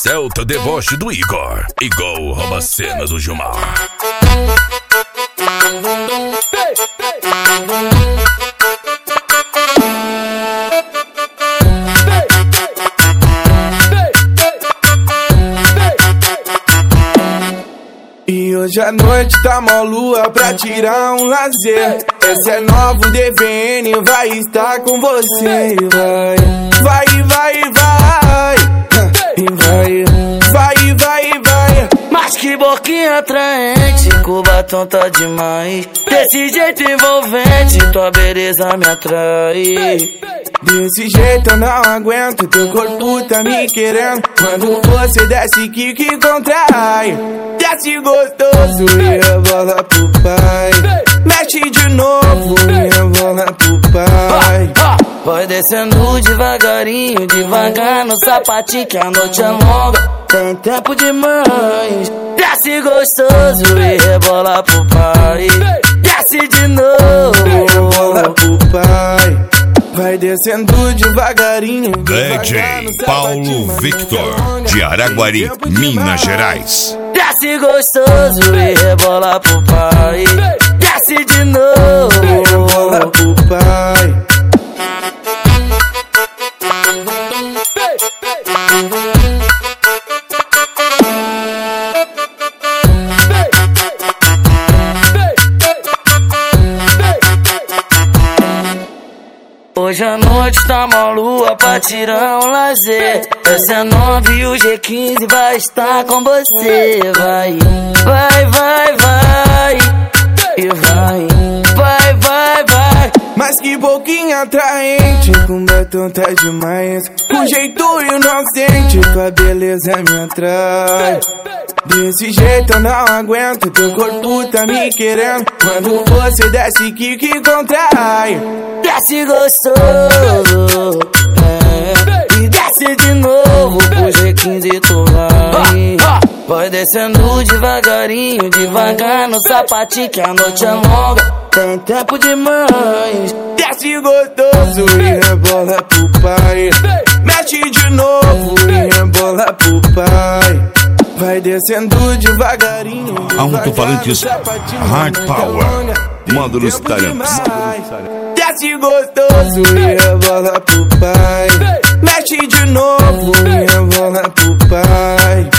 Celta deboche do Igor. Igual rouba a cena do Gilmar. E hoje à noite tá mó lua pra tirar um lazer. Esse é novo DVN, vai estar com você. Vai, vai, vai, vai. Mas que boquinha atraente, que o batom tá demais. Desse jeito envolvente, tua beleza me atrai. Desse jeito eu não aguento, teu corpo tá me querendo. Quando você desce, que contrai. Desce gostoso e rebola pro pai. Mexe de novo e rebola pro pai. Vai descendo devagarinho, devagar no sapatinho, que a noite é longa, tem tempo demais. Desce gostoso e rebola pro pai. Desce de novo e rebola pro pai. Vai descendo devagarinho. DJ Paulo Victor, de Araguari, Minas Gerais. Desce gostoso e rebola pro pai. Desce de novo e rebola pro pai. Hoje à noite tá mó lua pra tirar um lazer. Essa é 9 e o G15 vai estar com você. Vai, vai, vai, vai. E vai, vai, vai, vai. Mas que boquinha atraente, com batom tá demais. Com jeito inocente, tua beleza me atrai. Desse jeito eu não aguento, teu corpo tá me querendo. Quando você desce, que contrai. Desce gostoso, e desce de novo pro G15 tu vai. Vai descendo devagarinho, devagar no sapatinho, que a noite é longa, tem tempo demais. Desce gostoso e rebola pro pai. Mexe de novo e rebola pro pai. Vai descendo devagarinho. Alto-falantes Hard Power, módulos Taramps. Desce gostoso e rebola pro pai. Mexe de novo e rebola pro pai.